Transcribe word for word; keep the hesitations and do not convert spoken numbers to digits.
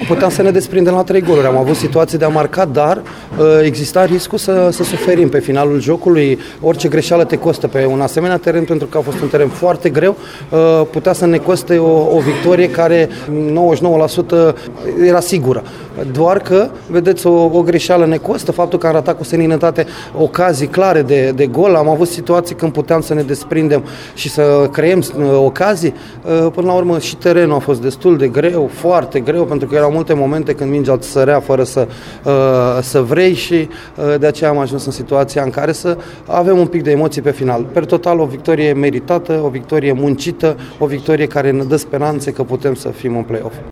puteam să ne desprindem la trei goluri. Am avut situații de a marca, dar exista riscul să, să suferim pe finalul jocului. Orice greșeală te costă pe un asemenea teren, pentru că a fost un teren foarte greu, putea să ne coste o, o victorie care nouăzeci și nouă la sută era sigură. Doar că, vedeți, o, o greșeală ne costă, faptul că am ratat cu seninătate ocazii clare de, de gol, am avut situații când puteam să ne desprindem și să creăm ocazii. Până la urmă și terenul a fost destul de greu, foarte greu, pentru că erau multe momente când mingea îți sărea fără să, să vrei și de aceea am ajuns în situația în care să avem un pic de emoții pe final. Per total, o victorie meritată, o victorie muncită, o victorie care ne dă speranțe că putem să fim în play-off.